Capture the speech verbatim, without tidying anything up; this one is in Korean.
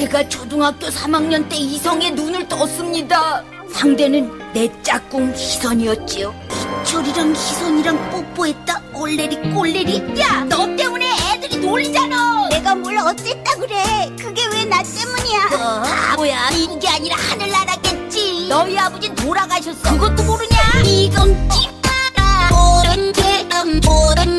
제가 초등학교 삼 학년 때 이성의 눈을 떴습니다. 상대는 내 짝꿍 희선이었지요. 희철이랑 희선이랑 뽀뽀했다. 얼레리 꼴레리. 야, 너 때문에 애들이 놀잖아. 내가 뭘 어쨌다 그래. 그게 왜 나 때문이야. 어, 바보야. 미국이 아니라 하늘나라겠지. 너희 아버진 돌아가셨어. 그것도 모르냐? 이건 기타라. 모른 게안 모른